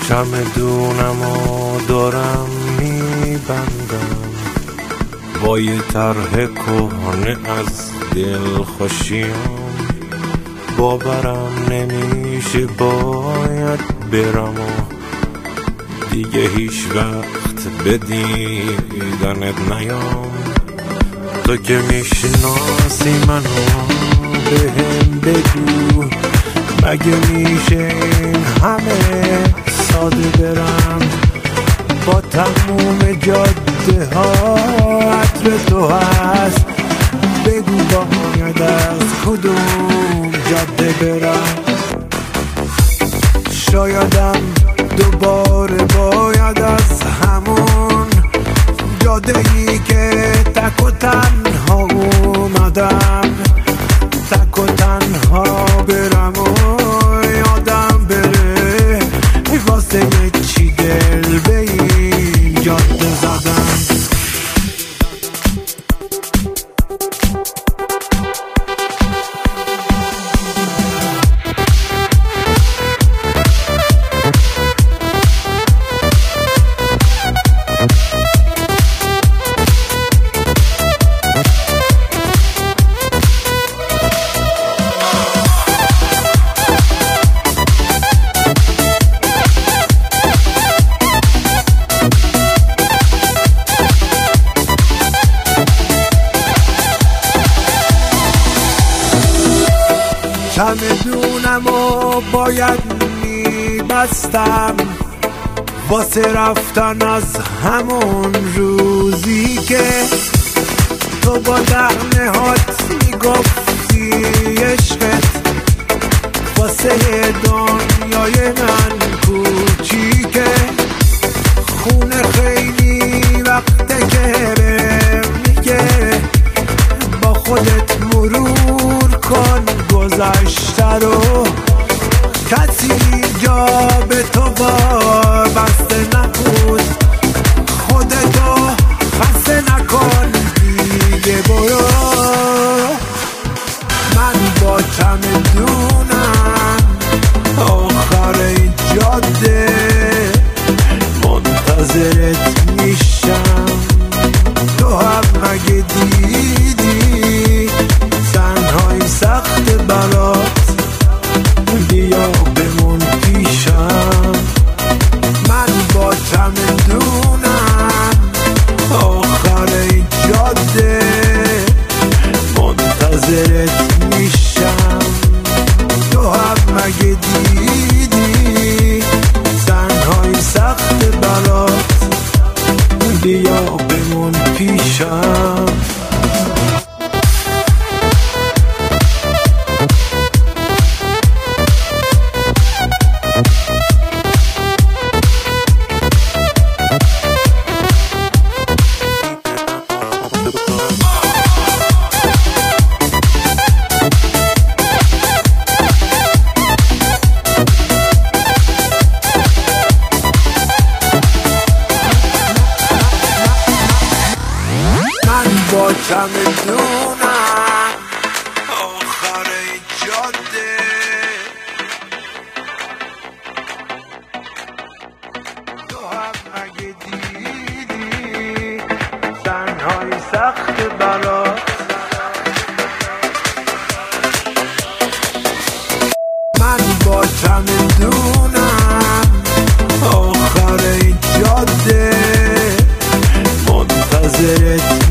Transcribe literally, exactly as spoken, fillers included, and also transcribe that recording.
چمدونم و دارم میبندم با یه طرح کهنه از دل خوشیام. باورم نمیشه باید برم و دیگه هیچ وقت به دیدنت نیام. تو که میشناسی منو بهم بگو مگه میشه این همه ساده برم با تموم جاده ها عطر تو هست. بگو باید از کدوم جاده برم. شایدم دوباره باید از همون جاده‌ای که تک و تنها اومدم تک و تنها برم و یادم بره واسه چی دل به این جاده زدم. چمدونم و باید میبستم واسه رفتن از همون روزی که تو با دهنه هات میگفتی عشقت واسه دنیای من کوچیکه. خونه خیلی وقته که بهم میگه با خودت مرور کن گذشته رو. کسی جا به تو وابسته نبود خودتو خسته نکن دیگه برو. من با چمدونم آخر این جاده منتظرت میشم. تو هم مگه دیدی تنهایی سخت برات بیا بمون پیشم. من با چمدونم آخر این جاده منتظرت میشم. تو هم مگه دیدی تنهایی سخت برات بیا بمون پیشم. با چمدونم آخر این جاده تو هم اگه دیدی تنهایی سخت برات. من با چمدونم آخر این جاده منتظرت